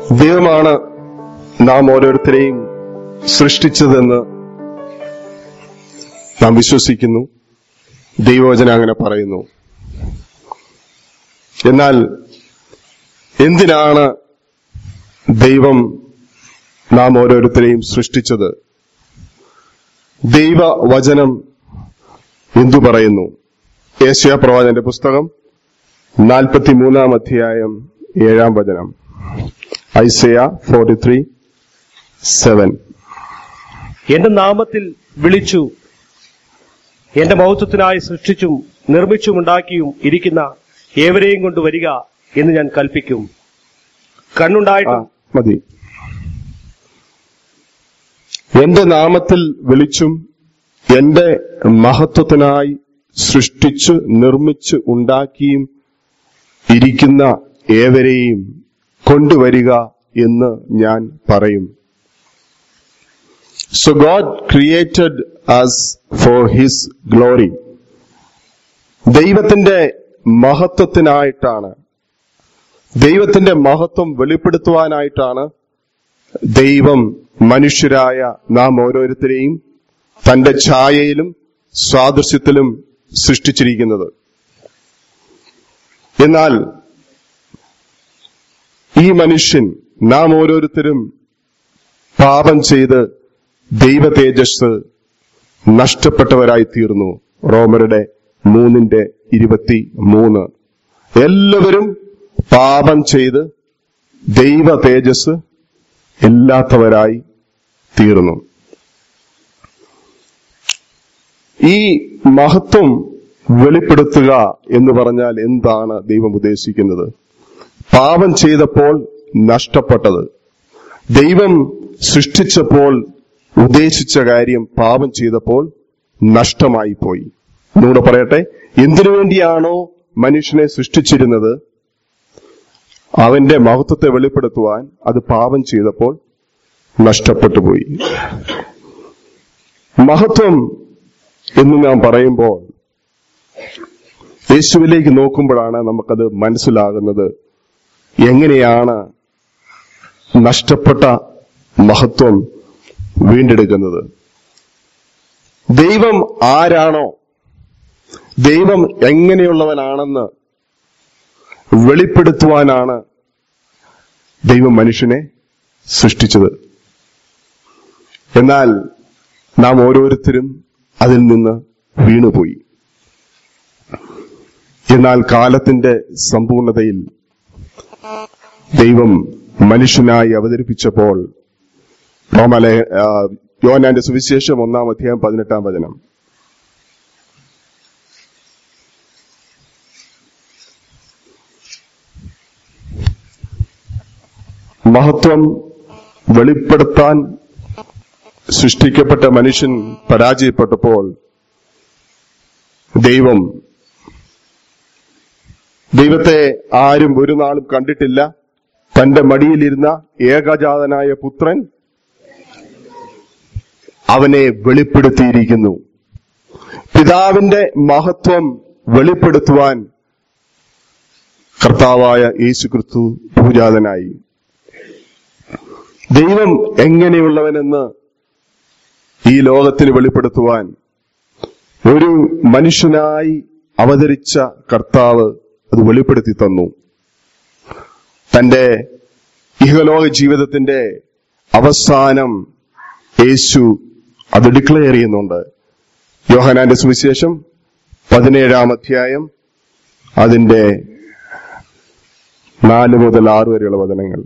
ദൈവമാണ് നാം ഓരോരുത്തരെയും സൃഷ്ടിച്ചതെന്ന് നാം വിശ്വസിക്കുന്നു. ദൈവവചനം അങ്ങനെ പറയുന്നു. എന്നാൽ എന്തിനാണ് ദൈവം നാം ഓരോരുത്തരെയും സൃഷ്ടിച്ചത്? ദൈവവചനം എന്തു പറയുന്നു? യെശയ്യാ പ്രവാചകന്റെ പുസ്തകം 43 അധ്യായം 7 വചനം. ഐസയ 43:7. എന്റെ നാമത്തിൽ വിളിച്ചു, എന്റെ മഹത്വത്തിനായി സൃഷ്ടിച്ചും നിർമ്മിച്ചും ഉണ്ടാക്കിയും ഇരിക്കുന്ന ഏവരെയും കൊണ്ട് വരിക എന്ന് ഞാൻ കൽപ്പിക്കും. കണ്ണുണ്ടായിട്ടും മതി. എന്റെ നാമത്തിൽ വിളിച്ചും എന്റെ മഹത്വത്തിനായി സൃഷ്ടിച്ചു നിർമ്മിച്ചു ഉണ്ടാക്കിയും ഇരിക്കുന്ന ഏവരെയും കൊണ്ടുവരിക എന്ന് ഞാൻ പറയും. So God created us for His glory. ദൈവത്തിന്റെ മഹത്വത്തിനായിട്ടാണ്, ദൈവത്തിന്റെ മഹത്വം വെളിപ്പെടുത്തുവാനായിട്ടാണ് ദൈവം മനുഷ്യരായ നാം ഓരോരുത്തരെയും തന്റെ ഛായയിലും സാദൃശ്യത്തിലും സൃഷ്ടിച്ചിരിക്കുന്നത്. എന്നാൽ ഈ മനുഷ്യൻ, നാം ഓരോരുത്തരും പാപം ചെയ്ത് ദൈവ തേജസ് നഷ്ടപ്പെട്ടവരായി തീർന്നു. റോമരുടെ 3:23. എല്ലാവരും പാപം ചെയ്ത് ദൈവ തേജസ് ഇല്ലാത്തവരായി തീർന്നു. ഈ മഹത്വം വെളിപ്പെടുത്തുക എന്ന് പറഞ്ഞാൽ എന്താണ് ദൈവം ഉദ്ദേശിക്കുന്നത്? പാപം ചെയ്തപ്പോൾ നഷ്ടപ്പെട്ടത്, ദൈവം സൃഷ്ടിച്ചപ്പോൾ ഉദ്ദേശിച്ച കാര്യം പാപം ചെയ്തപ്പോൾ നഷ്ടമായി പോയി. എന്നൂടെ പറയട്ടെ, എന്തിനു വേണ്ടിയാണോ മനുഷ്യനെ സൃഷ്ടിച്ചിരുന്നത്, അവന്റെ മഹത്വത്തെ വെളിപ്പെടുത്തുവാൻ, അത് പാപം ചെയ്തപ്പോൾ നഷ്ടപ്പെട്ടു പോയി. മഹത്വം എന്ന് നാം പറയുമ്പോൾ യേശുവിലേക്ക് നോക്കുമ്പോഴാണ് നമുക്കത് മനസ്സിലാകുന്നത്. എങ്ങനെയാണ് നഷ്ടപ്പെട്ട മഹത്വം വീണ്ടെടുക്കുന്നത്? ദൈവം ആരാണോ, ദൈവം എങ്ങനെയുള്ളവനാണെന്ന് വെളിപ്പെടുത്തുവാനാണ് ദൈവം മനുഷ്യനെ സൃഷ്ടിച്ചത്. എന്നാൽ നാം ഓരോരുത്തരും അതിൽ നിന്ന് വീണുപോയി. എന്നാൽ കാലത്തിന്റെ സമ്പൂർണതയിൽ ദൈവം മനുഷ്യനായി അവതരിപ്പിച്ചപ്പോൾ, യോഹന്നാന്റെ സുവിശേഷം 1 അധ്യായം 18 വചനം. മഹത്വം വെളിപ്പെടുത്താൻ സൃഷ്ടിക്കപ്പെട്ട മനുഷ്യൻ പരാജയപ്പെട്ടപ്പോൾ ദൈവത്തെ ആരും ഒരു നാളും കണ്ടിട്ടില്ല. തന്റെ മടിയിലിരുന്ന ഏകജാതനായ പുത്രൻ അവനെ വെളിപ്പെടുത്തിയിരിക്കുന്നു. പിതാവിന്റെ മഹത്വം വെളിപ്പെടുത്തുവാൻ കർത്താവായ യേശുക്രിസ്തു ഭൂജാതനായി. ദൈവം എങ്ങനെയുള്ളവനെന്ന് ഈ ലോകത്തിന് വെളിപ്പെടുത്തുവാൻ ഒരു മനുഷ്യനായി അവതരിച്ച കർത്താവ് അത് വെളിപ്പെടുത്തി തന്നു. തന്റെ ഇഹലോക ജീവിതത്തിന്റെ അവസാനം യേശു അത് ഡിക്ലെയർ ചെയ്യുന്നുണ്ട്. യോഹന്നാന്റെ സുവിശേഷം 17 അധ്യായം അതിന്റെ 4 മുതൽ 6 വരെയുള്ള വചനങ്ങൾ.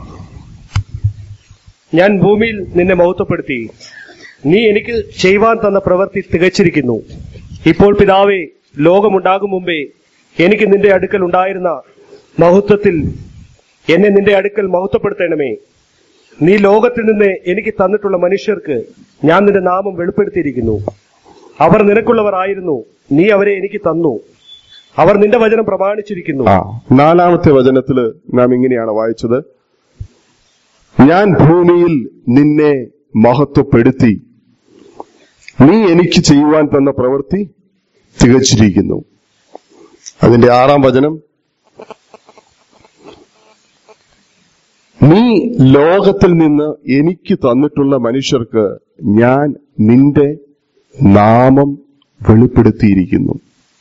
ഞാൻ ഭൂമിയിൽ നിന്നെ മഹത്വപ്പെടുത്തി, നീ എനിക്ക് ചെയ്യുവാൻ തന്ന പ്രവൃത്തി തികച്ചിരിക്കുന്നു. ഇപ്പോൾ പിതാവേ, ലോകമുണ്ടാകും മുമ്പേ എനിക്ക് നിന്റെ അടുക്കൽ ഉണ്ടായിരുന്ന മഹത്വത്തിൽ എന്നെ നിന്റെ അടുക്കൽ മഹത്വപ്പെടുത്തണമേ. നീ ലോകത്തിൽ നിന്ന് എനിക്ക് തന്നിട്ടുള്ള മനുഷ്യർക്ക് ഞാൻ നിന്റെ നാമം വെളിപ്പെടുത്തിയിരിക്കുന്നു. അവർ നിനക്കുള്ളവർ ആയിരുന്നു, നീ അവരെ എനിക്ക് തന്നു. അവർ നിന്റെ വചനം പ്രമാണിച്ചിരിക്കുന്നു. 4 വചനത്തില് നാം ഇങ്ങനെയാണ് വായിച്ചത്: ഞാൻ ഭൂമിയിൽ നിന്നെ മഹത്വപ്പെടുത്തി, നീ എനിക്ക് ചെയ്യുവാൻ തന്ന പ്രവൃത്തി തികച്ചിരിക്കുന്നു. അതിന്റെ 6 വചനം: നീ ലോകത്തിൽ നിന്ന് എനിക്ക് തന്നിട്ടുള്ള മനുഷ്യർക്ക് ഞാൻ നിന്റെ നാമം വെളിപ്പെടുത്തിയിരിക്കുന്നു.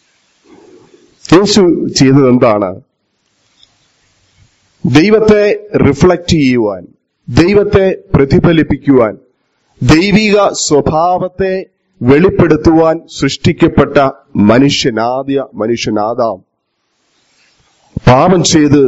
യേശു ചെയ്തത് എന്താണ്? ദൈവത്തെ റിഫ്ലക്റ്റ് ചെയ്യുവാൻ, ദൈവത്തെ പ്രതിഫലിപ്പിക്കുവാൻ, ദൈവിക സ്വഭാവത്തെ വെളിപ്പെടുത്തുവാൻ സൃഷ്ടിക്കപ്പെട്ട മനുഷ്യനാദാം പാപം ചെയ്ത്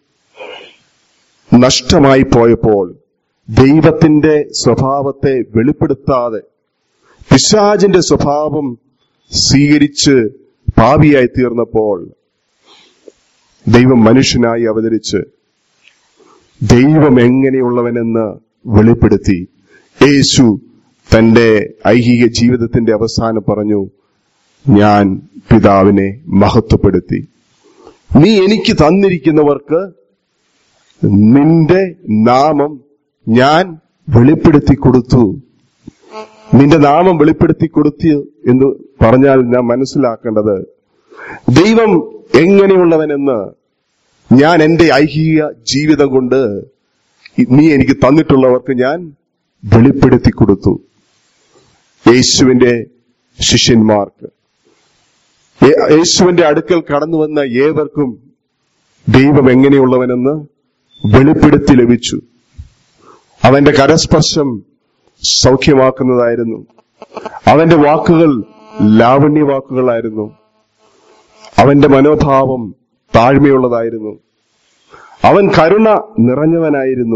നഷ്ടമായി പോയപ്പോൾ ദൈവത്തിന്റെ സ്വഭാവത്തെ വെളിപ്പെടുത്താതെ പിശാചിന്റെ സ്വഭാവം സ്വീകരിച്ച് പാപിയായി തീർന്നപ്പോൾ ദൈവം മനുഷ്യനായി അവതരിച്ച് ദൈവം എങ്ങനെയുള്ളവനെന്ന് വെളിപ്പെടുത്തി. യേശു തന്റെ ഐഹിക ജീവിതത്തിന്റെ അവസാനം പറഞ്ഞു, ഞാൻ പിതാവിനെ മഹത്വപ്പെടുത്തി. നീ എനിക്ക് തന്നിരിക്കുന്നവർക്ക് നിന്റെ നാമം ഞാൻ വെളിപ്പെടുത്തി കൊടുത്തു. നിന്റെ നാമം വെളിപ്പെടുത്തി കൊടുത്തു എന്ന് പറഞ്ഞാൽ ഞാൻ മനസ്സിലാക്കേണ്ടത്, ദൈവം എങ്ങനെയുള്ളവനെന്ന് ഞാൻ എന്റെ ഐഹിക ജീവിതം കൊണ്ട് നീ എനിക്ക് തന്നിട്ടുള്ളവർക്ക് ഞാൻ വെളിപ്പെടുത്തി കൊടുത്തു. യേശുവിന്റെ ശിഷ്യന്മാർക്ക്, യേശുവിന്റെ അടുക്കൽ കടന്നു വന്ന ഏവർക്കും ദൈവം എങ്ങനെയുള്ളവനെന്ന് വെളിപ്പെടുത്തി ലഭിച്ചു. അവന്റെ കരസ്പർശം സൗഖ്യമാക്കുന്നതായിരുന്നു. അവന്റെ വാക്കുകൾ ലാവണ്യവാക്കുകളായിരുന്നു. അവന്റെ മനോഭാവം താഴ്മയുള്ളതായിരുന്നു. അവൻ കരുണ നിറഞ്ഞവനായിരുന്നു.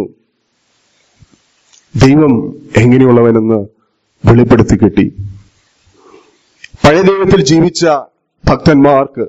ദൈവം എങ്ങനെയുള്ളവനെന്ന് വെളിപ്പെടുത്തി കിട്ടി. പഴയ ദൈവത്തിൽ ജീവിച്ച ഭക്തന്മാർക്ക്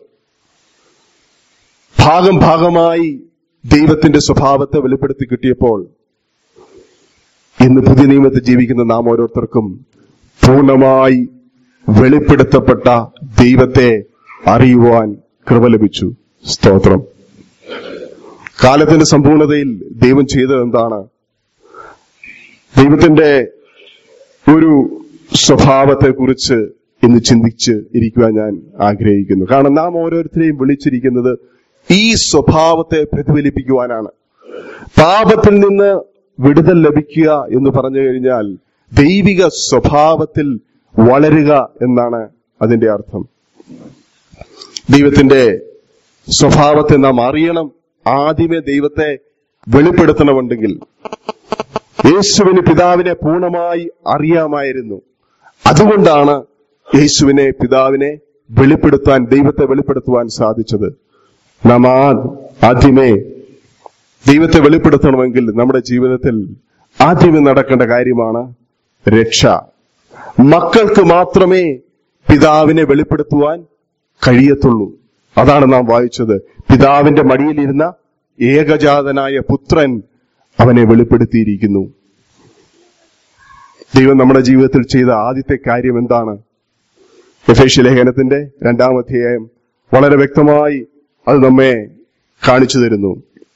ഭാഗമായി ദൈവത്തിന്റെ സ്വഭാവത്തെ വെളിപ്പെടുത്തി കിട്ടിയപ്പോൾ ഇന്ന് പുതിയ നിയമത്തിൽ ജീവിക്കുന്ന നാം ഓരോരുത്തർക്കും പൂർണ്ണമായി വെളിപ്പെടുത്തപ്പെട്ട ദൈവത്തെ അറിയുവാൻ കൃപ ലഭിച്ചു. സ്തോത്രം. കാലത്തിന്റെ സമ്പൂർണതയിൽ ദൈവം ചെയ്തത് എന്താണ്? ദൈവത്തിന്റെ ഒരു സ്വഭാവത്തെക്കുറിച്ച് ഇന്ന് ചിന്തിച്ച് ഇരിക്കുവാൻ ഞാൻ ആഗ്രഹിക്കുന്നു. കാരണം നാം ഓരോരുത്തരെയും വിളിച്ചിരിക്കുന്നത് ഈ സ്വഭാവത്തെ പ്രതിഫലിപ്പിക്കുവാനാണ്. പാപത്തിൽ നിന്ന് വിടുതൽ ലഭിക്കുക എന്ന് പറഞ്ഞു കഴിഞ്ഞാൽ ദൈവിക സ്വഭാവത്തിൽ വളരുക എന്നാണ് അതിന്റെ അർത്ഥം. ദൈവത്തിന്റെ സ്വഭാവത്തെ നാം അറിയണം. ആദ്യമേ ദൈവത്തെ വെളിപ്പെടുത്തണമെങ്കിൽ യേശുവിന് പിതാവിനെ പൂർണ്ണമായി അറിയാമായിരുന്നു. അതുകൊണ്ടാണ് യേശുവിനെ പിതാവിനെ വെളിപ്പെടുത്താൻ, ദൈവത്തെ വെളിപ്പെടുത്തുവാൻ സാധിച്ചത്. നാം ആദ്യമേ ദൈവത്തെ വെളിപ്പെടുത്തണമെങ്കിൽ നമ്മുടെ ജീവിതത്തിൽ ആദ്യമേ നടക്കേണ്ട കാര്യമാണ് രക്ഷ. മക്കൾക്ക് മാത്രമേ പിതാവിനെ വെളിപ്പെടുത്തുവാൻ കഴിയത്തുള്ളൂ. അതാണ് നാം വായിച്ചത്. പിതാവിന്റെ മടിയിലിരുന്ന ഏകജാതനായ പുത്രൻ അവനെ വെളിപ്പെടുത്തിയിരിക്കുന്നു. ദൈവം നമ്മുടെ ജീവിതത്തിൽ ചെയ്ത ആദ്യത്തെ കാര്യം എന്താണ്? എഫേസ്യ ലേഖനത്തിന്റെ 2-ാം അധ്യായം വളരെ വ്യക്തമായി അത് നമ്മെ കാണിച്ചു തരുന്നു.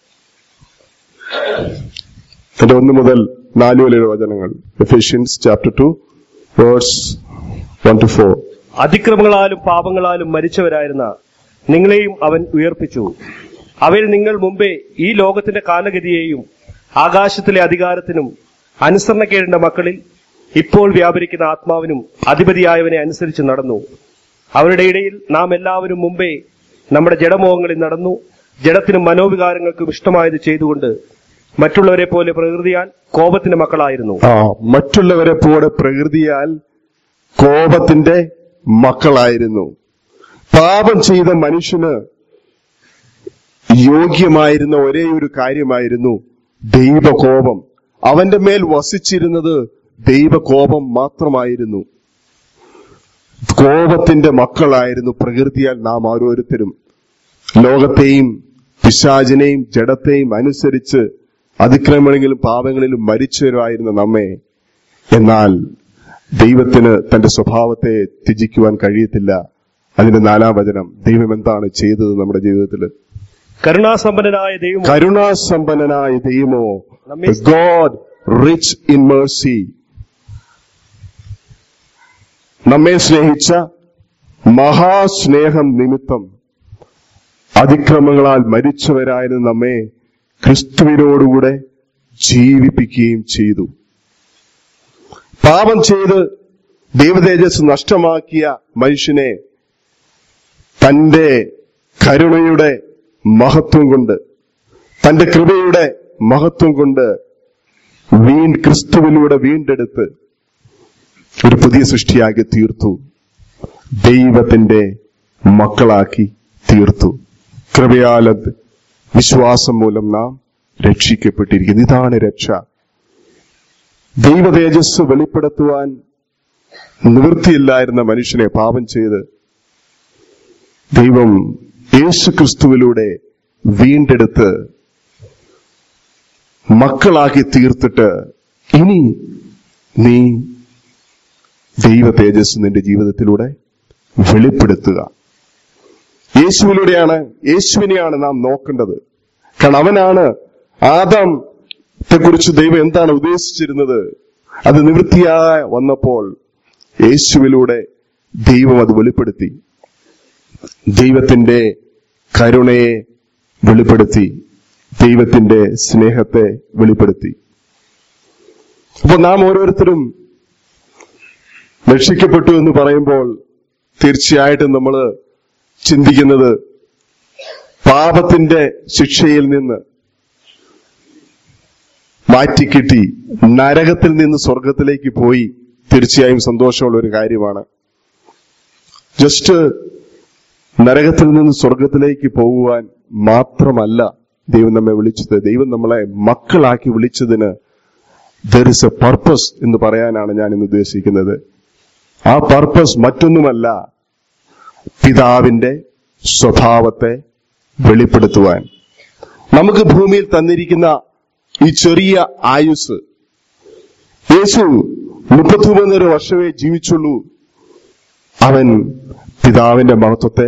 1 മുതൽ 4 വരെയുള്ള വചനങ്ങൾ. Ephesians chapter 2 verse 1-4. അതിക്രമങ്ങളാലും പാപങ്ങളാലും മരിച്ചവരായിരുന്ന നിങ്ങളെയും അവൻ ഉയർപ്പിച്ചു. അവയിൽ നിങ്ങൾ മുമ്പേ ഈ ലോകത്തിന്റെ കാലഗതിയെയും ആകാശത്തിലെ അധികാരത്തിനും അനുസരണക്കേടിന്റെ മക്കളിൽ ഇപ്പോൾ വ്യാപരിക്കുന്ന ആത്മാവിനും അധിപതിയായവനെ അനുസരിച്ച് നടന്നു. അവരുടെ ഇടയിൽ നാം എല്ലാവരും മുമ്പേ നമ്മുടെ ജഡമോഹങ്ങളിൽ നടന്നു, ജഡത്തിനും മനോവികാരങ്ങൾക്കും ഇഷ്ടമായത് ചെയ്തുകൊണ്ട് മറ്റുള്ളവരെ പോലെ പ്രകൃതിയാൽ കോപത്തിന്റെ മക്കളായിരുന്നു. മറ്റുള്ളവരെ പോലെ പ്രകൃതിയാൽ കോപത്തിന്റെ മക്കളായിരുന്നു. പാപം ചെയ്ത മനുഷ്യന് യോഗ്യമായിരുന്ന ഒരേ ഒരു കാര്യമായിരുന്നു ദൈവകോപം. അവന്റെ മേൽ വസിച്ചിരുന്നത് ദൈവകോപം മാത്രമായിരുന്നു. കോപത്തിന്റെ മക്കളായിരുന്നു പ്രകൃതിയാൽ നാം ഓരോരുത്തരും. ലോകത്തെയും പിശാചിനെയും ജഡത്തെയും അനുസരിച്ച് അതിക്രമങ്ങളിലും പാപങ്ങളിലും മരിച്ചവരായിരുന്ന നമ്മെ, എന്നാൽ ദൈവത്തിന് തന്റെ സ്വഭാവത്തെ ത്യജിക്കുവാൻ കഴിയത്തില്ല. അതിന്റെ 4-ാം വചനം, ദൈവം എന്താണ് ചെയ്തത് നമ്മുടെ ജീവിതത്തിൽ? കരുണാസമ്പന്നനായ ദൈവമോ, ഗോഡ് റിച്ച് ഇൻ മേഴ്സി, നമ്മെ സ്നേഹിച്ച മഹാസ്നേഹം നിമിത്തം അതിക്രമങ്ങളാൽ മരിച്ചവരായിരുന്ന നമ്മെ ക്രിസ്തുവിനോടുകൂടെ ജീവിപ്പിക്കുകയും ചെയ്തു. പാപം ചെയ്ത് ദൈവതേജസ് നഷ്ടമാക്കിയ മനുഷ്യനെ തന്റെ കരുണയുടെ മഹത്വം കൊണ്ട്, തന്റെ കൃപയുടെ മഹത്വം കൊണ്ട് ക്രിസ്തുവിലൂടെ വീണ്ടെടുത്ത് ഒരു പുതിയ സൃഷ്ടിയാക്കി തീർത്തു. ദൈവത്തിന്റെ മക്കളാക്കി തീർത്തു. കൃപയാൽ വിശ്വാസം മൂലം നാം രക്ഷിക്കപ്പെട്ടിരിക്കുന്നു. ഇതാണ് രക്ഷ. ദൈവ തേജസ് വെളിപ്പെടുത്തുവാൻ നിവൃത്തിയില്ലായിരുന്ന മനുഷ്യനെ പാപം ചെയ്ത് ദൈവം യേശു ക്രിസ്തുവിലൂടെ വീണ്ടെടുത്ത് മക്കളാക്കി തീർത്തിട്ട് ഇനി നീ ദൈവ തേജസ് നിന്റെ ജീവിതത്തിലൂടെ വെളിപ്പെടുത്തുക. യേശുവിനെയാണ് നാം നോക്കേണ്ടത്. കാരണം അവനാണ് ആദാമത്തെക്കുറിച്ച് ദൈവം എന്താണ് ഉദ്ദേശിച്ചിരുന്നത് അത് നിവൃത്തിയായി വന്നപ്പോൾ യേശുവിലൂടെ ദൈവം അത് വെളിപ്പെടുത്തി. ദൈവത്തിന്റെ കരുണയെ വെളിപ്പെടുത്തി, ദൈവത്തിന്റെ സ്നേഹത്തെ വെളിപ്പെടുത്തി. അപ്പോൾ നാം ഓരോരുത്തരും രക്ഷിക്കപ്പെട്ടു എന്ന് പറയുമ്പോൾ തീർച്ചയായിട്ടും നമ്മൾ ചിന്തിക്കുന്നത് പാപത്തിന്റെ ശിക്ഷയിൽ നിന്ന് മാറ്റിക്കിട്ടി നരകത്തിൽ നിന്ന് സ്വർഗത്തിലേക്ക് പോയി തീർച്ചയായും സന്തോഷമുള്ള ഒരു കാര്യമാണ്. ജസ്റ്റ് നരകത്തിൽ നിന്ന് സ്വർഗത്തിലേക്ക് പോകുവാൻ മാത്രമല്ല ദൈവം നമ്മെ വിളിച്ചത്. ദൈവം നമ്മളെ മക്കളാക്കി വിളിച്ചതിന് there is a purpose എന്ന് പറയാനാണ് ഞാൻ ഇന്ന് ഉദ്ദേശിക്കുന്നത്. ആ പർപ്പസ് മറ്റൊന്നുമല്ല, പിതാവിന്റെ സ്വഭാവത്തെ വെളിപ്പെടുത്തുവാൻ. നമുക്ക് ഭൂമിയിൽ തന്നിരിക്കുന്ന ഈ ചെറിയ ആയുസ്, യേശു 33 വർഷമേ ജീവിച്ചുള്ളൂ. അവൻ പിതാവിന്റെ മഹത്വത്തെ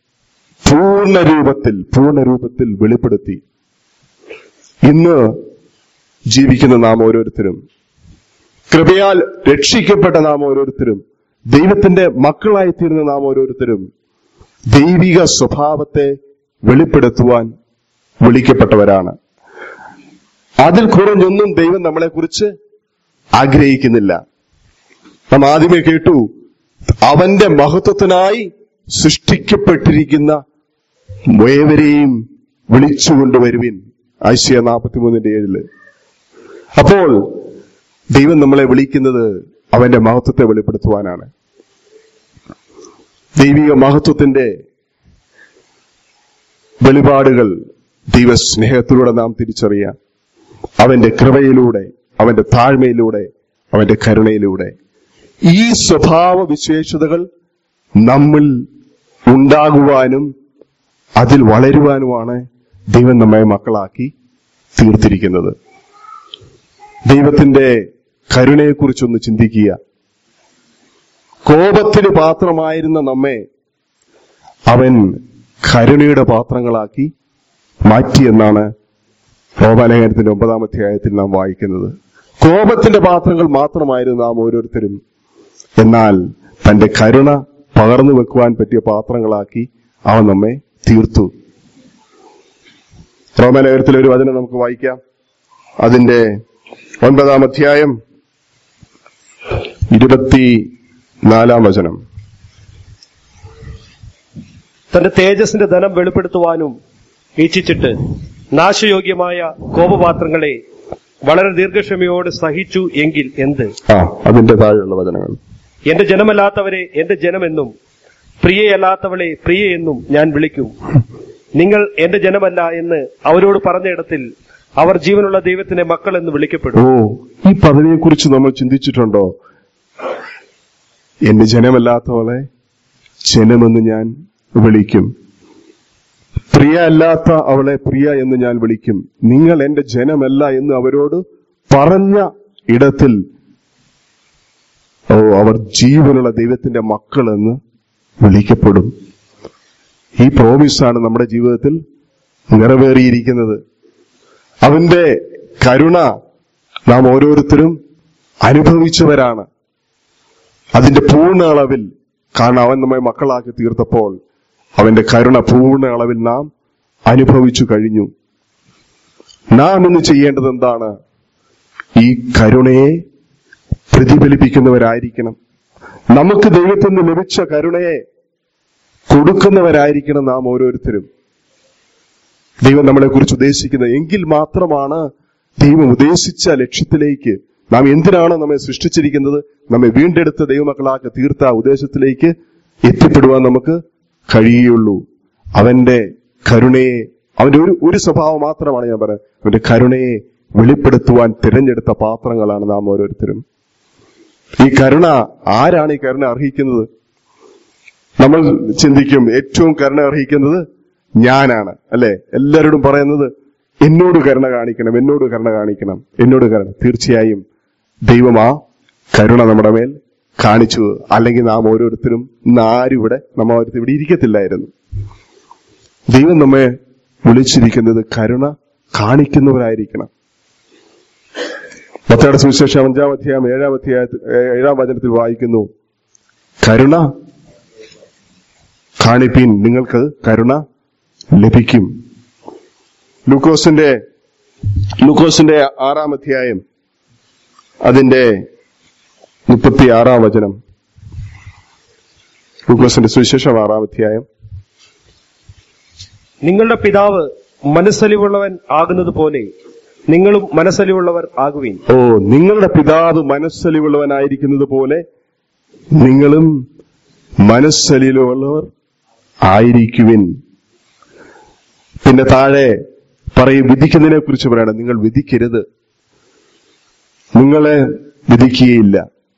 പൂർണ്ണരൂപത്തിൽ വെളിപ്പെടുത്തി. ഇന്ന് ജീവിക്കുന്ന നാം ഓരോരുത്തരും, കൃപയാൽ രക്ഷിക്കപ്പെട്ട നാം ഓരോരുത്തരും, ദൈവത്തിന്റെ മക്കളായി തീർന്ന നാം ഓരോരുത്തരും ദൈവിക സ്വഭാവത്തെ വെളിപ്പെടുത്തുവാൻ വിളിക്കപ്പെട്ടവരാണ്. അതിൽ കുറഞ്ഞൊന്നും ദൈവം നമ്മളെക്കുറിച്ച് ആഗ്രഹിക്കുന്നില്ല. നാം ആദ്യമേ കേട്ടു, അവന്റെ മഹത്വത്തിനായി സൃഷ്ടിക്കപ്പെട്ടിരിക്കുന്ന ഏവരെയും വിളിച്ചുകൊണ്ടുവരുവിൻ, ഐശയ്യാ 43:7. അപ്പോൾ ദൈവം നമ്മളെ വിളിക്കുന്നത് അവന്റെ മഹത്വത്തെ വെളിപ്പെടുത്തുവാനാണ്. ദൈവിക മഹത്വത്തിന്റെ വെളിപാടുകൾ ദൈവസ്നേഹത്തിലൂടെ നാം തിരിച്ചറിയാം. അവന്റെ കൃപയിലൂടെ, അവന്റെ താഴ്മയിലൂടെ, അവന്റെ കരുണയിലൂടെ. ഈ സ്വഭാവ വിശേഷതകൾ നമ്മിൽ ഉണ്ടാകുവാനും അതിൽ വളരുവാനുമാണ് ദൈവം നമ്മെ മക്കളാക്കി തീർത്തിരിക്കുന്നത്. ദൈവത്തിന്റെ കരുണയെക്കുറിച്ചൊന്ന് ചിന്തിക്കുക. കോപത്തിന് പാത്രമായിരുന്ന നമ്മെ അവൻ കരുണയുടെ പാത്രങ്ങളാക്കി മാറ്റിയെന്നാണ് റോമാലേഖനത്തിന്റെ 9-ാം അധ്യായത്തിൽ നാം വായിക്കുന്നത്. കോപത്തിന്റെ പാത്രങ്ങൾ മാത്രമായിരുന്നു നാം ഓരോരുത്തരും. എന്നാൽ തന്റെ കരുണ പകർന്നു വെക്കുവാൻ പറ്റിയ പാത്രങ്ങളാക്കി അവൻ നമ്മെ തീർത്തു. റോമാലേഖനത്തിലെ ഒരു വചനം നമുക്ക് വായിക്കാം. അതിന്റെ 9-ാം അധ്യായം 24-ാം വചനം. തന്റെ തേജസ്സിന്റെ ധനം വെളിപ്പെടുത്തുവാനും ഇച്ഛിച്ചിട്ട് നാശയോഗ്യമായ കോപപാത്രങ്ങളെ വളരെ ദീർഘക്ഷമയോട് സഹിച്ചു എങ്കിൽ എന്ത്? അതിന്റെ താഴെയുള്ള വചനങ്ങൾ. എന്റെ ജനമല്ലാത്തവരെ എന്റെ ജനമെന്നും പ്രിയയല്ലാത്തവളെ പ്രിയ എന്നും ഞാൻ വിളിക്കും. നിങ്ങൾ എന്റെ ജനമല്ല എന്ന് അവരോട് പറഞ്ഞയിടത്തിൽ അവർ ജീവനുള്ള ദൈവത്തിന്റെ മക്കൾ എന്ന് വിളിക്കപ്പെടും. ഈ പദവിയെക്കുറിച്ച് നമ്മൾ ചിന്തിച്ചിട്ടുണ്ടോ? എന്റെ ജനമല്ലാത്തവളെ ജനമെന്ന് ഞാൻ വിളിക്കും, പ്രിയ അല്ലാത്ത അവളെ പ്രിയ എന്ന് ഞാൻ വിളിക്കും. നിങ്ങൾ എന്റെ ജനമല്ല എന്ന് അവരോട് പറഞ്ഞ ഇടത്തിൽ അവർ ജീവനുള്ള ദൈവത്തിന്റെ മക്കൾ എന്ന് വിളിക്കപ്പെടും. ഈ പ്രോമിസാണ് നമ്മുടെ ജീവിതത്തിൽ നിറവേറിയിരിക്കുന്നത്. അവന്റെ കരുണ നാം ഓരോരുത്തരും അനുഭവിച്ചവരാണ്. അതിന്റെ പൂർണ്ണ അളവിൽ, കാരണം അവൻ നമ്മെ മക്കളാക്കി തീർത്തപ്പോൾ അവന്റെ കരുണ പൂർണ്ണ അളവിൽ നാം അനുഭവിച്ചു കഴിഞ്ഞു. നാം ഇന്ന് ചെയ്യേണ്ടത് എന്താണ്? ഈ കരുണയെ പ്രതിഫലിപ്പിക്കുന്നവരായിരിക്കണം. നമുക്ക് ദൈവത്തിൽ നിന്ന് ലഭിച്ച കരുണയെ കൊടുക്കുന്നവരായിരിക്കണം നാം ഓരോരുത്തരും. ദൈവം നമ്മളെക്കുറിച്ച് ഉദ്ദേശിക്കുന്നത് എങ്കിൽ മാത്രമാണ് ദൈവം ഉദ്ദേശിച്ച ലക്ഷ്യത്തിലേക്ക്, നാം എന്തിനാണ് നമ്മെ സൃഷ്ടിച്ചിരിക്കുന്നത്, നമ്മെ വീണ്ടെടുത്ത ദൈവമക്കളാക്കി തീർത്ത ഉദ്ദേശത്തിലേക്ക് എത്തിപ്പെടുവാൻ നമുക്ക് കഴിയുള്ളൂ. അവന്റെ കരുണയെ, അവന്റെ ഒരു സ്വഭാവം മാത്രമാണ് ഞാൻ പറയുന്നത്, അവന്റെ കരുണയെ വെളിപ്പെടുത്തുവാൻ തിരഞ്ഞെടുത്ത പാത്രങ്ങളാണ് നാം ഓരോരുത്തരും. ഈ കരുണ, ആരാണ് ഈ കരുണ അർഹിക്കുന്നത്? നമ്മൾ ചിന്തിക്കും ഏറ്റവും കരുണ അർഹിക്കുന്നത് ഞാനാണ്, അല്ലെ? എല്ലാവരോടും പറയുന്നത് എന്നോട് കരുണ കാണിക്കണം, എന്നോട് കരുണ കാണിക്കണം, എന്നോട് കരുണ. തീർച്ചയായും ദൈവം ആ കരുണ നമ്മുടെ മേൽ കാണിച്ചു. അല്ലെങ്കിൽ നാം ഓരോരുത്തരും ഇന്ന് ആരും നമ്മ ഓരോരുത്തരും ഇവിടെ ഇരിക്കത്തില്ലായിരുന്നു. ദൈവം നമ്മെ വിളിച്ചിരിക്കുന്നത് കരുണ കാണിക്കുന്നവരായിരിക്കണം. മത്തായിയുടെ സുവിശേഷം 5-ാം അധ്യായം 7-ാം വചനത്തിൽ വായിക്കുന്നു, കരുണ കാണിപ്പീൻ, നിങ്ങൾക്ക് കരുണ ലഭിക്കും. ലൂക്കോസിന്റെ 6-ാം അധ്യായം അതിന്റെ 36-ാം വചനം. ലൂക്കോസിന്റെ സുവിശേഷം 6-ാം അധ്യായം. നിങ്ങളുടെ പിതാവ് മനസ്സലിവുള്ളവൻ ആകുന്നത് പോലെ നിങ്ങളും മനസ്സലിവുള്ളവർ ആകുവിൻ. നിങ്ങളുടെ പിതാവ് മനസ്സലിവുള്ളവനായിരിക്കുന്നത് പോലെ നിങ്ങളും മനസ്സലിവുള്ളവർ ആയിരിക്കുവിൻ. പിന്നെ താഴെ പറയും, വിധിക്കുന്നതിനെ കുറിച്ച് പറയണം. നിങ്ങൾ വിധിക്കരുത്, നിങ്ങളെ വിധിക്കുകയില്ല.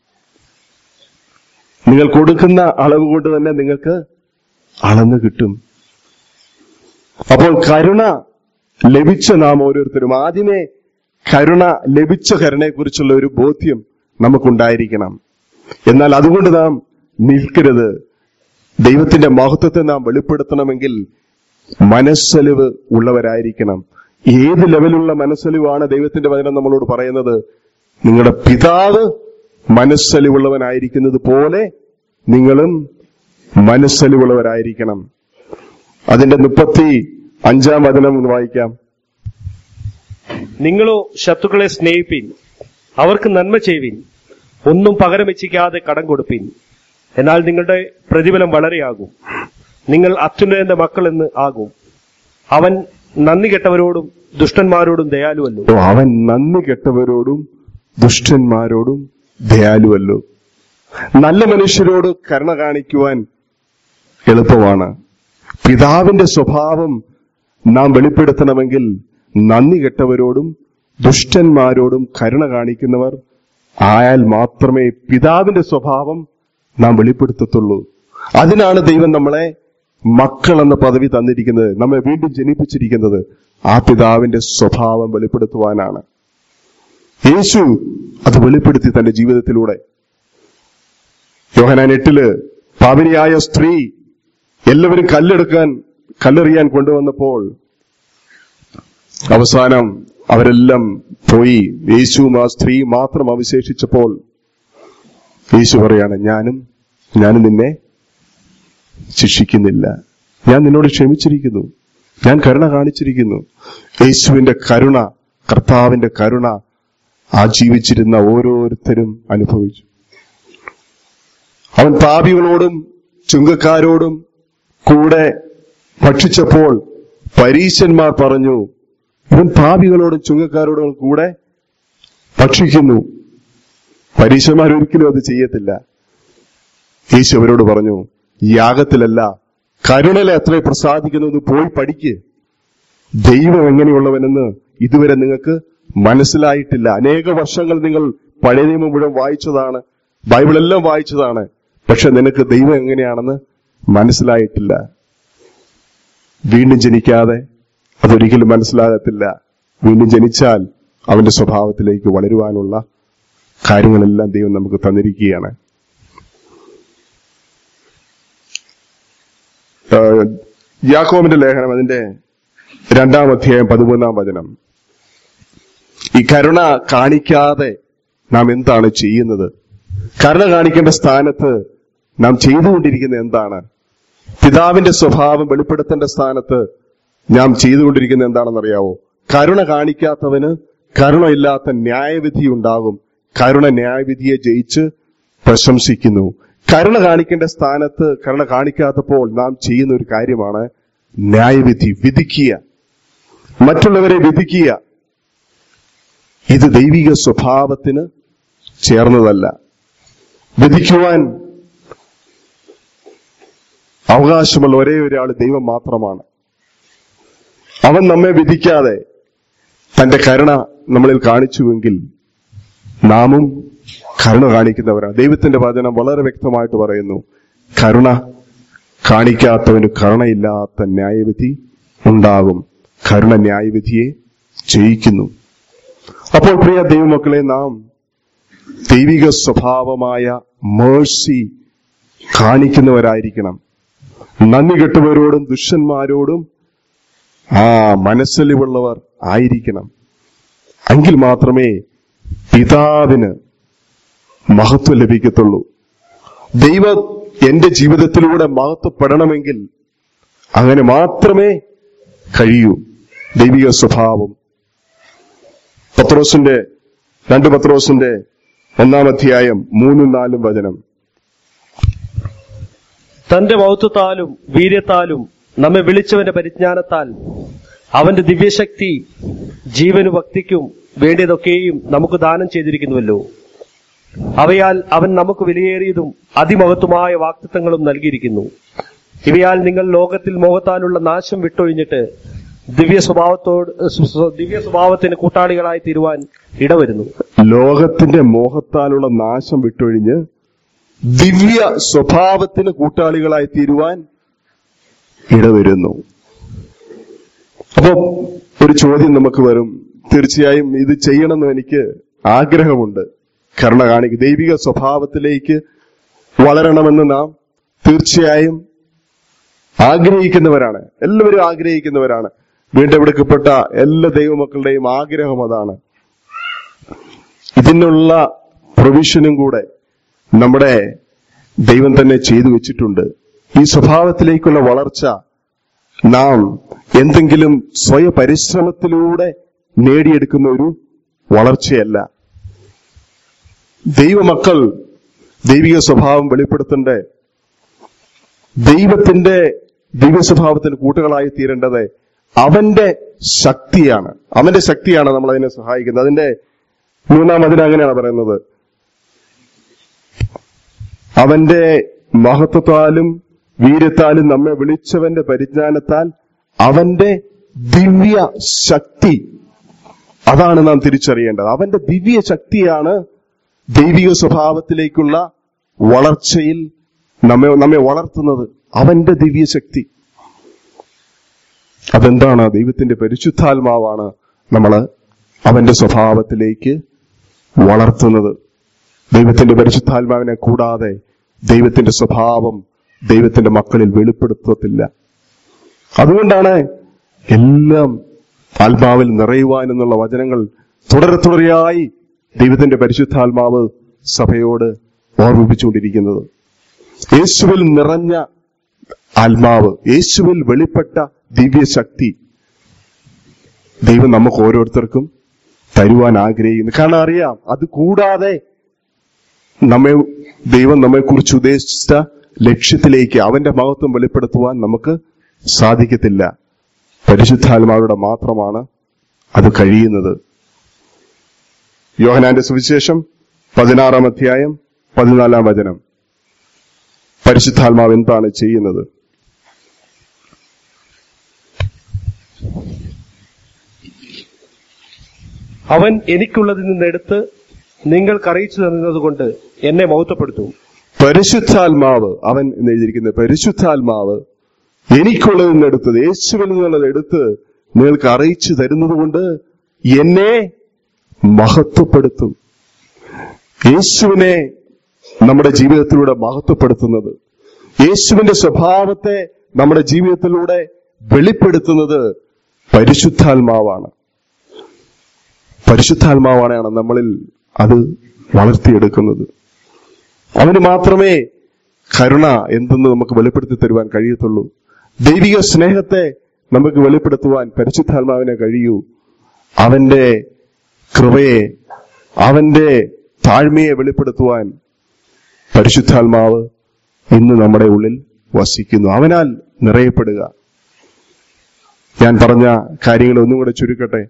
നിങ്ങൾ കൊടുക്കുന്ന അളവ് കൊണ്ട് തന്നെ നിങ്ങൾക്ക് അളന്ന് കിട്ടും. അപ്പോൾ കരുണ ലഭിച്ച നാം ഓരോരുത്തരും ആദ്യമേ കരുണ ലഭിച്ച കരുണയെക്കുറിച്ചുള്ള ഒരു ബോധ്യം നമുക്കുണ്ടായിരിക്കണം. എന്നാൽ അതുകൊണ്ട് നാം നിൽക്കരുത്. ദൈവത്തിന്റെ മഹത്വത്തെ നാം വെളിപ്പെടുത്തണമെങ്കിൽ മനസ്സലിവ് ഉള്ളവരായിരിക്കണം. ഏത് ലെവലുള്ള മനസ്സലിവാണ് ദൈവത്തിന്റെ വചനം നമ്മളോട് പറയുന്നത്? നിങ്ങളുടെ പിതാവ് മനസ്സലിവുള്ളവനായിരിക്കുന്നത് പോലെ നിങ്ങളും മനസ്സലിവുള്ളവരായിരിക്കണം. അതിന്റെ 35-ാം വചനം ഒന്ന് വായിക്കാം. നിങ്ങളോ ശത്രുക്കളെ സ്നേഹിപ്പിൻ, അവർക്ക് നന്മ ചെയ്യുവിൻ, ഒന്നും പകരം വെച്ചിക്കാതെ കടം കൊടുപ്പിൻ, എന്നാൽ നിങ്ങളുടെ പ്രതിഫലം വളരെയാകും. നിങ്ങൾ അത്യുന്നതന്റെ മക്കൾ എന്ന് ആകും. അവൻ നന്ദി കെട്ടവരോടും ദുഷ്ടന്മാരോടും ദയാലുവല്ലോ. അവൻ നന്ദി കെട്ടവരോടും ദുഷ്ടന്മാരോടും ദയാലുവല്ലോ. നല്ല മനുഷ്യരോട് കരുണ കാണിക്കുവാൻ എളുപ്പമാണ്. പിതാവിന്റെ സ്വഭാവം നാം വെളിപ്പെടുത്തണമെങ്കിൽ നന്ദി കെട്ടവരോടും ദുഷ്ടന്മാരോടും കരുണ കാണിക്കുന്നവർ ആയാൽ മാത്രമേ പിതാവിന്റെ സ്വഭാവം നാം വെളിപ്പെടുത്തത്തുള്ളൂ. അതിനാണ് ദൈവം നമ്മളെ മക്കൾ എന്ന പദവി തന്നിരിക്കുന്നത്, നമ്മെ വീണ്ടും ജനിപ്പിച്ചിരിക്കുന്നത്. ആ പിതാവിന്റെ സ്വഭാവം വെളിപ്പെടുത്തുവാനാണ്. യേശു അത് വെളിപ്പെടുത്തി തന്റെ ജീവിതത്തിലൂടെ. യോഹന്നാൻ 8 പാപിനിയായ സ്ത്രീ എല്ലാവരും കല്ലെറിയാൻ കൊണ്ടുവന്നപ്പോൾ അവസാനം അവരെല്ലാം പോയി, യേശുവും ആ സ്ത്രീ മാത്രം അവശേഷിച്ചപ്പോൾ യേശു പറയാണ്, ഞാനും നിന്നെ ശിക്ഷിക്കുന്നില്ല, ഞാൻ നിന്നോട് ക്ഷമിച്ചിരിക്കുന്നു, ഞാൻ കരുണ കാണിച്ചിരിക്കുന്നു. യേശുവിന്റെ കരുണ, കർത്താവിന്റെ കരുണ ആ ജീവിച്ചിരുന്ന ഓരോരുത്തരും അനുഭവിച്ചു. അവൻ പാപികളോടും ചുങ്കക്കാരോടും കൂടെ ഭക്ഷിച്ചപ്പോൾ പരീശന്മാർ പറഞ്ഞു, ഇവൻ പാപികളോടും ചുങ്കക്കാരോടും കൂടെ ഭക്ഷിക്കുന്നു. പരീശന്മാർ ഒരിക്കലും അത് ചെയ്യത്തില്ല. യേശു അവരോട് പറഞ്ഞു, യാഗത്തിലല്ല കരുണയിലെ അത്രേ പ്രസാദിക്കുന്നത്, പോയി പഠിക്ക്. ദൈവം എങ്ങനെയുള്ളവനെന്ന് ഇതുവരെ നിങ്ങൾക്ക് മനസ്സിലായിട്ടില്ല. അനേക വർഷങ്ങൾ നിങ്ങൾ പഴയ നിയമം മുഴുവൻ വായിച്ചതാണ്, ബൈബിളെല്ലാം വായിച്ചതാണ്, പക്ഷെ നിനക്ക് ദൈവം എങ്ങനെയാണെന്ന് മനസ്സിലായിട്ടില്ല. വീണ്ടും ജനിക്കാതെ അതൊരിക്കലും മനസ്സിലാകത്തില്ല. വീണ്ടും ജനിച്ചാൽ അവന്റെ സ്വഭാവത്തിലേക്ക് വളരുവാനുള്ള കാര്യങ്ങളെല്ലാം ദൈവം നമുക്ക് തന്നിരിക്കുകയാണ്. യാക്കോബിന്റെ ലേഖനം അതിന്റെ 2-ാം അധ്യായം 13-ാം വചനം. ഈ കരുണ കാണിക്കാതെ നാം എന്താണ് ചെയ്യുന്നത്? കരുണ കാണിക്കേണ്ട സ്ഥാനത്ത് നാം ചെയ്തുകൊണ്ടിരിക്കുന്നത് എന്താണ്? പിതാവിന്റെ സ്വഭാവം വെളിപ്പെടുത്തേണ്ട സ്ഥാനത്ത് നാം ചെയ്തുകൊണ്ടിരിക്കുന്നത് എന്താണെന്നറിയാവോ? കരുണ കാണിക്കാത്തവന് കരുണയില്ലാത്ത ന്യായവിധി ഉണ്ടാകും. കരുണ ന്യായവിധിയെ ജയിച്ച് പ്രശംസിക്കുന്നു. കരുണ കാണിക്കേണ്ട സ്ഥാനത്ത് കരുണ കാണിക്കാത്തപ്പോൾ നാം ചെയ്യുന്ന ഒരു കാര്യമാണ് ന്യായവിധി, വിധിക്കുക, മറ്റുള്ളവരെ വിധിക്കുക. ഇത് ദൈവിക സ്വഭാവത്തിന് ചേർന്നതല്ല. വിധിക്കുവാൻ അവകാശമുള്ള ഒരേ ഒരാൾ ദൈവം മാത്രമാണ്. അവൻ നമ്മെ വിധിക്കാതെ തന്റെ കരുണ നമ്മളിൽ കാണിച്ചുവെങ്കിൽ നാമും കരുണ കാണിക്കുന്നവരാണ്. ദൈവത്തിന്റെ വചനം വളരെ വ്യക്തമായിട്ട് പറയുന്നു, കരുണ കാണിക്കാത്തവന് കരുണയില്ലാത്ത ന്യായവിധി ഉണ്ടാകും. കരുണ ന്യായവിധിയെ ജയിക്കുന്നു. അപ്പോൾ പ്രിയ ദൈവമക്കളെ, നാം ദൈവിക സ്വഭാവമായ മേഴ്സി കാണിക്കുന്നവരായിരിക്കണം. നന്ദി കെട്ടവരോടും ദുഷ്ടന്മാരോടും മനസ്സലിവുള്ളവർ ആയിരിക്കണം. എങ്കിൽ മാത്രമേ പിതാവിന് മഹത്വം ലഭിക്കത്തുള്ളൂ. ദൈവം എന്റെ ജീവിതത്തിലൂടെ മഹത്വപ്പെടണമെങ്കിൽ അങ്ങനെ മാത്രമേ കഴിയൂ. ദൈവിക സ്വഭാവം 2 പത്രോസിന്റെ 1 അധ്യായം 3-4 വചനം. തന്റെ മഹത്വത്താലും വീര്യത്താലും നമ്മെ വിളിച്ചവന്റെ പരിജ്ഞാനത്താൽ അവന്റെ ദിവ്യശക്തി ജീവനും ഭക്തിക്കും വേണ്ടിയതൊക്കെയും നമുക്ക് ദാനം ചെയ്തിരിക്കുന്നുവല്ലോ. അവയാൽ അവൻ നമുക്ക് വിലയേറിയതും അതിമഹത്വമായ വാഗ്ദത്തങ്ങളും നൽകിയിരിക്കുന്നു. ഇവയാൽ നിങ്ങൾ ലോകത്തിൽ മോഹത്താലുള്ള നാശം വിട്ടൊഴിഞ്ഞിട്ട് ദിവ്യസ്വഭാവത്തിന് കൂട്ടാളികളായി തീരുവാൻ ഇടവരുന്നു. ലോകത്തിന്റെ മോഹത്താലുള്ള നാശം വിട്ടൊഴിഞ്ഞ് ദിവ്യ സ്വഭാവത്തിന് കൂട്ടാളികളായി തീരുവാൻ ഇടവരുന്നു. അപ്പോ ഒരു ചോദ്യം നമുക്ക് വരും. തീർച്ചയായും ഇത് ചെയ്യണമെന്ന് എനിക്ക് ആഗ്രഹമുണ്ട്. കരുണ കാണിക്കുക, ദൈവിക സ്വഭാവത്തിലേക്ക് വളരണമെന്ന് നാം തീർച്ചയായും ആഗ്രഹിക്കുന്നവരാണ്. എല്ലാവരും ആഗ്രഹിക്കുന്നവരാണ്. വീണ്ടെടുക്കപ്പെട്ട എല്ലാ ദൈവമക്കളുടെയും ആഗ്രഹം അതാണ്. ഇതിനുള്ള പ്രൊവിഷനും കൂടെ നമ്മുടെ ദൈവം തന്നെ ചെയ്തു വെച്ചിട്ടുണ്ട്. ഈ സ്വഭാവത്തിലേക്കുള്ള വളർച്ച നാം എന്തെങ്കിലും സ്വയപരിശ്രമത്തിലൂടെ നേടിയെടുക്കുന്ന ഒരു വളർച്ചയല്ല. ദൈവമക്കൾ ദൈവിക സ്വഭാവം വെളിപ്പെടുത്തേണ്ടേ, ദൈവത്തിന്റെ ദിവ്യ സ്വഭാവത്തിന് കൂട്ടുകളായി തീരേണ്ടത് അവന്റെ ശക്തിയാണ്. അവന്റെ ശക്തിയാണ് നമ്മൾ അതിനെ സഹായിക്കുന്നത്. അതിന്റെ 3-ാം വചനം അങ്ങനെയാണ് പറയുന്നത്, അവന്റെ മഹത്വത്താലും വീര്യത്താലും നമ്മെ വിളിച്ചവന്റെ പരിജ്ഞാനത്താൽ അവന്റെ ദിവ്യ ശക്തി, അതാണ് നാം തിരിച്ചറിയേണ്ടത്. അവന്റെ ദിവ്യ ശക്തിയാണ് ദൈവിക സ്വഭാവത്തിലേക്കുള്ള വളർച്ചയിൽ നമ്മെ വളർത്തുന്നത്. അവന്റെ ദിവ്യ ശക്തി അതെന്താണ്? ദൈവത്തിന്റെ പരിശുദ്ധാത്മാവാണ് നമ്മള് അവന്റെ സ്വഭാവത്തിലേക്ക് വളർത്തുന്നത്. ദൈവത്തിന്റെ പരിശുദ്ധാത്മാവിനെ കൂടാതെ ദൈവത്തിന്റെ സ്വഭാവം ദൈവത്തിന്റെ മക്കളിൽ വെളിപ്പെടുത്തത്തില്ല. അതുകൊണ്ടാണ് എല്ലാം ആത്മാവിൽ നിറയുവാൻ എന്നുള്ള വചനങ്ങൾ തുടരെയായി ദൈവത്തിന്റെ പരിശുദ്ധാത്മാവ് സഭയോട് ഓർമ്മിപ്പിച്ചുകൊണ്ടിരിക്കുന്നത്. യേശുവിൽ നിറഞ്ഞ ആത്മാവ്, യേശുവിൽ വെളിപ്പെട്ട ദിവ്യശക്തി ദൈവം നമുക്ക് ഓരോരുത്തർക്കും തരുവാൻ ആഗ്രഹിക്കുന്നു. കാരണം അറിയാം, അത് കൂടാതെ ദൈവം നമ്മെക്കുറിച്ച് ഉദ്ദേശിച്ച ലക്ഷ്യത്തിലേക്ക് അവന്റെ മഹത്വം വെളിപ്പെടുത്തുവാൻ നമുക്ക് സാധിക്കത്തില്ല. പരിശുദ്ധാത്മാവിടെ മാത്രമാണ് അത് കഴിയുന്നത്. യോഹന്നാന്റെ സുവിശേഷം 16-ാം അധ്യായം 14-ാം വചനം. പരിശുദ്ധാത്മാവ് എന്താണ് ചെയ്യുന്നത്? അവൻ എനിക്കുള്ളതിൽ നിന്നെടുത്ത് നിങ്ങൾക്ക് അറിയിച്ചു തന്നതുകൊണ്ട് എന്നെ മഹത്വപ്പെടുത്തും. പരിശുദ്ധാത്മാവ്, അവൻ എന്ന് എഴുതിയിരിക്കുന്നത്, പരിശുദ്ധാത്മാവ് എനിക്കുള്ളതിൽ നിന്നെടുത്തത്, യേശുവിൽ നിന്നുള്ളത് എടുത്ത് നിങ്ങൾക്ക് അറിയിച്ചു തരുന്നത് കൊണ്ട് എന്നെ മഹത്വപ്പെടുത്തും. യേശുവിനെ നമ്മുടെ ജീവിതത്തിലൂടെ മഹത്വപ്പെടുത്തുന്നത്, യേശുവിന്റെ സ്വഭാവത്തെ നമ്മുടെ ജീവിതത്തിലൂടെ വെളിപ്പെടുത്തുന്നത് പരിശുദ്ധാത്മാവാണ്. പരിശുദ്ധാത്മാവാണ് നമ്മളിൽ അത് വളർത്തിയെടുക്കുന്നത്. അവന് മാത്രമേ കരുണ എന്തെന്ന് നമുക്ക് വെളിപ്പെടുത്തി തരുവാൻ കഴിയത്തുള്ളൂ. ദൈവിക സ്നേഹത്തെ നമുക്ക് വെളിപ്പെടുത്തുവാൻ പരിശുദ്ധാത്മാവിനെ കഴിയൂ. അവന്റെ കൃപയെ, അവന്റെ താഴ്മയെ വെളിപ്പെടുത്തുവാൻ പരിശുദ്ധാത്മാവ് ഇന്ന് നമ്മുടെ ഉള്ളിൽ വസിക്കുന്നു. അവനാൽ നിറയപ്പെടുക. ഞാൻ പറഞ്ഞ കാര്യങ്ങൾ ഒന്നും കൂടെ ചുരുക്കട്ടെ.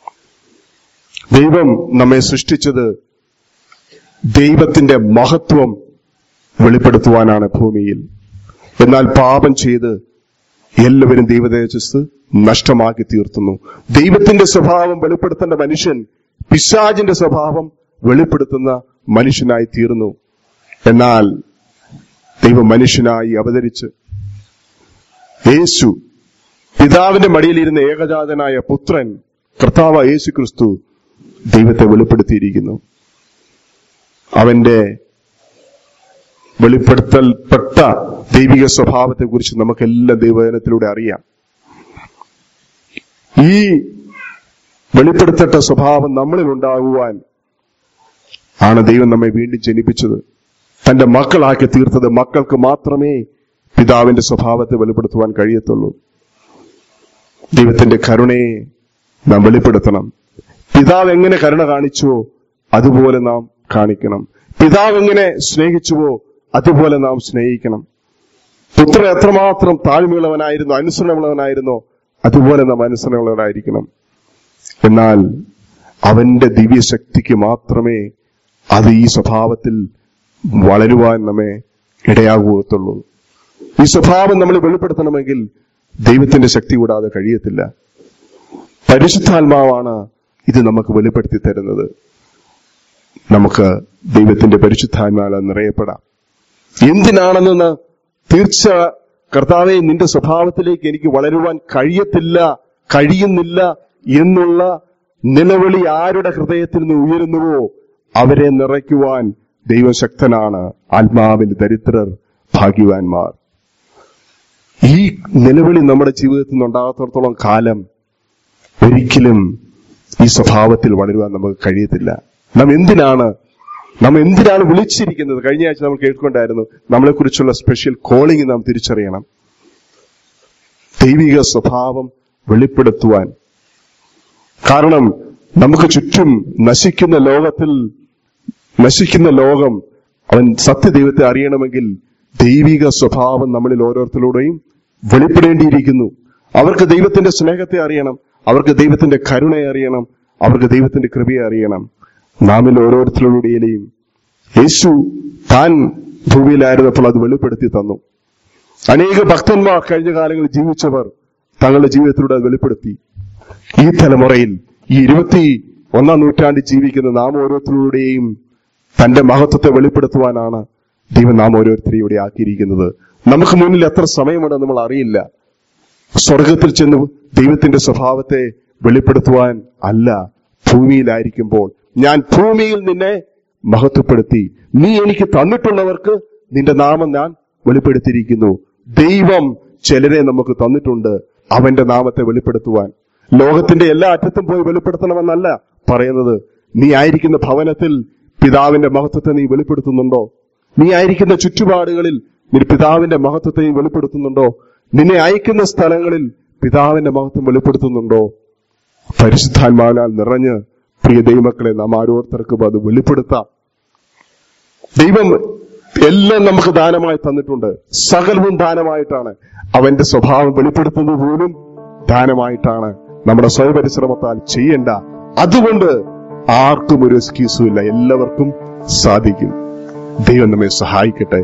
ദൈവം നമ്മെ സൃഷ്ടിച്ചത് ദൈവത്തിന്റെ മഹത്വം വെളിപ്പെടുത്തുവാനാണ് ഭൂമിയിൽ. എന്നാൽ പാപം ചെയ്ത് എല്ലാവരും ദൈവതേജസ് നഷ്ടമാക്കി തീർത്തുന്നു. ദൈവത്തിന്റെ സ്വഭാവം വെളിപ്പെടുത്തേണ്ട മനുഷ്യൻ പിശാചിന്റെ സ്വഭാവം വെളിപ്പെടുത്തുന്ന മനുഷ്യനായി തീർന്നു. എന്നാൽ ദൈവം മനുഷ്യനായി അവതരിച്ച് യേശു, പിതാവിന്റെ മടിയിലിരുന്ന ഏകജാതനായ പുത്രൻ കർത്താവ് യേശു ക്രിസ്തു ദൈവത്തെ വെളിപ്പെടുത്തിയിരിക്കുന്നു. അവന്റെ വെളിപ്പെടുത്തൽപ്പെട്ട ദൈവിക സ്വഭാവത്തെക്കുറിച്ച് നമുക്കെല്ലാം ദൈവവചനത്തിലൂടെ അറിയാം. ഈ വെളിപ്പെടുത്തപ്പെട്ട സ്വഭാവം നമ്മളിൽ ഉണ്ടാകുവാൻ ആണ് ദൈവം നമ്മെ വീണ്ടും ജനിപ്പിച്ചത്, തന്റെ മക്കളാക്കി തീർത്തത്. മക്കൾക്ക് മാത്രമേ പിതാവിന്റെ സ്വഭാവത്തെ വെളിപ്പെടുത്തുവാൻ കഴിയത്തുള്ളൂ. ദൈവത്തിന്റെ കരുണയെ നാം വെളിപ്പെടുത്തണം. പിതാവ് എങ്ങനെ കരുണ കാണിച്ചുവോ അതുപോലെ നാം കാണിക്കണം. പിതാവ് എങ്ങനെ സ്നേഹിച്ചുവോ അതുപോലെ നാം സ്നേഹിക്കണം. പുത്രൻ എത്രമാത്രം താഴ്മയുള്ളവനായിരുന്നു, അനുസരണമുള്ളവനായിരുന്നോ അതുപോലെ നാം അനുസരണമുള്ളവരായിരിക്കണം. എന്നാൽ അവന്റെ ദിവ്യശക്തിക്ക് മാത്രമേ അത് ഈ സ്വഭാവത്തിൽ വളരുവാൻ നമ്മെ ഇടയാകുകയുള്ളൂ. ഈ സ്വഭാവം നമ്മൾ വെളിപ്പെടുത്തണമെങ്കിൽ ദൈവത്തിന്റെ ശക്തി കൂടാതെ കഴിയത്തില്ല. പരിശുദ്ധാത്മാവാണ് ഇത് നമുക്ക് വെളിപ്പെടുത്തി തരുന്നത്. നമുക്ക് ദൈവത്തിന്റെ പരിശുദ്ധാത്മാവിൽ നിറയപ്പെടാം. എന്തിനാണെന്ന് തീർച്ച, കർത്താവേ, നിന്റെ സ്വഭാവത്തിലേക്ക് എനിക്ക് വളരുവാൻ കഴിയുന്നില്ല എന്നുള്ള നിലവിളി ആരുടെ ഹൃദയത്തിൽ നിന്ന് ഉയരുന്നുവോ അവരെ നിറയ്ക്കുവാൻ ദൈവശക്തനാണ്. ആത്മാവിൽ ദരിദ്രർ ഭാഗ്യവാന്മാർ. ഈ നിലവിളി നമ്മുടെ ജീവിതത്തിൽ നിന്നുണ്ടാകത്തോളം കാലം ഒരിക്കലും ഈ സ്വഭാവത്തിൽ വളരുവാൻ നമുക്ക് കഴിയത്തില്ല. നാം എന്തിനാണ് വിളിച്ചിരിക്കുന്നത്? കഴിഞ്ഞ ആഴ്ച നമ്മൾ കേൾക്കൊണ്ടായിരുന്നു. നമ്മളെക്കുറിച്ചുള്ള സ്പെഷ്യൽ കോളിംഗ് നാം തിരിച്ചറിയണം. ദൈവിക സ്വഭാവം വെളിപ്പെടുത്തുവാൻ. കാരണം നമുക്ക് ചുറ്റും നശിക്കുന്ന ലോകം അവൻ സത്യദൈവത്തെ അറിയണമെങ്കിൽ ദൈവിക സ്വഭാവം നമ്മളിൽ ഓരോരുത്തരുടെയും വെളിപ്പെടേണ്ടിയിരിക്കുന്നു. അവർക്ക് ദൈവത്തിന്റെ സ്നേഹത്തെ അറിയണം, അവർക്ക് ദൈവത്തിന്റെ കരുണയെ അറിയണം, അവർക്ക് ദൈവത്തിന്റെ കൃപയെ അറിയണം. നാമിൽ ഓരോരുത്തരുടെയും യേശു താൻ ഭൂമിയിലായിരുന്നപ്പോൾ അത് വെളിപ്പെടുത്തി തന്നു. അനേക ഭക്തന്മാർ കഴിഞ്ഞ കാലങ്ങളിൽ ജീവിച്ചവർ തങ്ങളുടെ ജീവിതത്തിലൂടെ അത് വെളിപ്പെടുത്തി. ഈ തലമുറയിൽ, ഈ 21-ാം നൂറ്റാണ്ടിൽ ജീവിക്കുന്ന നാം ഓരോരുത്തരുടെയും തന്റെ മഹത്വത്തെ വെളിപ്പെടുത്തുവാനാണ് ദൈവം നാം ഓരോരുത്തരെയും ഇവിടെ ആക്കിയിരിക്കുന്നത്. നമുക്ക് മുന്നിൽ എത്ര സമയമുണ്ടെന്ന് നമ്മൾ അറിയില്ല. സ്വർഗത്തിൽ ചെന്ന് ദൈവത്തിന്റെ സ്വഭാവത്തെ വെളിപ്പെടുത്തുവാൻ അല്ല, ഭൂമിയിലായിരിക്കുമ്പോൾ ഞാൻ ഭൂമിയിൽ നിന്നെ മഹത്വപ്പെടുത്തി, നീ എനിക്ക് തന്നിട്ടുള്ളവർക്ക് നിന്റെ നാമം ഞാൻ വെളിപ്പെടുത്തിയിരിക്കുന്നു. ദൈവം ചിലരെ നമുക്ക് തന്നിട്ടുണ്ട് അവന്റെ നാമത്തെ വെളിപ്പെടുത്തുവാൻ. ലോകത്തിന്റെ എല്ലാ അറ്റത്തും പോയി വെളിപ്പെടുത്തണമെന്നല്ല പറയുന്നത്. നീ ആയിരിക്കുന്ന ഭവനത്തിൽ പിതാവിന്റെ മഹത്വത്തെ നീ വെളിപ്പെടുത്തുന്നുണ്ടോ? നീ ആയിരിക്കുന്ന ചുറ്റുപാടുകളിൽ നീ പിതാവിന്റെ മഹത്വത്തെ നീ വെളിപ്പെടുത്തുന്നുണ്ടോ? നിന്നെ അയക്കുന്ന സ്ഥലങ്ങളിൽ പിതാവിന്റെ മഹത്വം വെളിപ്പെടുത്തുന്നുണ്ടോ? പരിശുദ്ധാത്മാവിനാൽ നിറഞ്ഞ് പ്രിയ ദൈവമക്കളെ, നാം ഓരോരുത്തർക്കും അത് വെളിപ്പെടുത്താം. ദൈവം എല്ലാം നമുക്ക് ദാനമായി തന്നിട്ടുണ്ട്. സകലവും ദാനമായിട്ടാണ്. അവന്റെ സ്വഭാവം വെളിപ്പെടുത്തുന്നത് പോലും ദാനമായിട്ടാണ്. നമ്മുടെ സ്വയപരിശ്രമത്താൽ ചെയ്യേണ്ട. അതുകൊണ്ട് ആർക്കും ഒരു എക്സ്ക്യൂസും ഇല്ല, എല്ലാവർക്കും സാധിക്കും. ദൈവം നമ്മെ സഹായിക്കട്ടെ.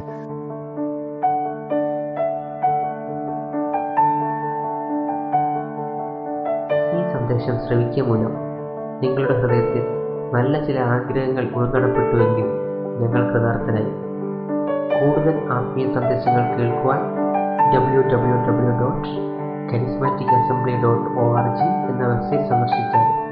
ഈ സന്ദേശം ശ്രവിക്കുക മൂലം നിങ്ങളുടെ ഹൃദയത്തിൽ നല്ല ചില ആഗ്രഹങ്ങൾ ഉൾനടപ്പെട്ടുവെങ്കിൽ ഞങ്ങൾ കൃതാർത്ഥരായി. കൂടുതൽ ആത്മീയ സന്ദേശങ്ങൾ കേൾക്കുവാൻ www.charismaticassembly.org എന്ന വെബ്സൈറ്റ് സന്ദർശിച്ചാൽ